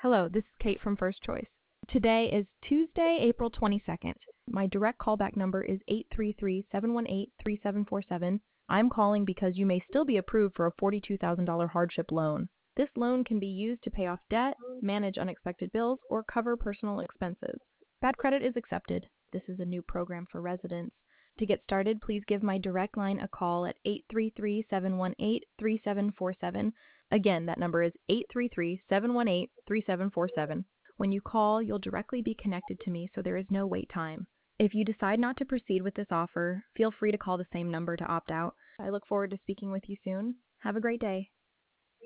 Hello, this is Kate from First Choice. Today is Tuesday, April 22nd. My direct callback number is 833-718-3747. I'm calling because you may still be approved for a $42,000 hardship loan. This loan can be used to pay off debt, manage unexpected bills, or cover personal expenses. Bad credit is accepted. This is a new program for residents. To get started, please give my direct line a call at 833-718-3747. Again, that number is 833-718-3747. When you call, you'll directly be connected to me, so there is no wait time. If you decide not to proceed with this offer, feel free to call the same number to opt out. I look forward to speaking with you soon. Have a great day.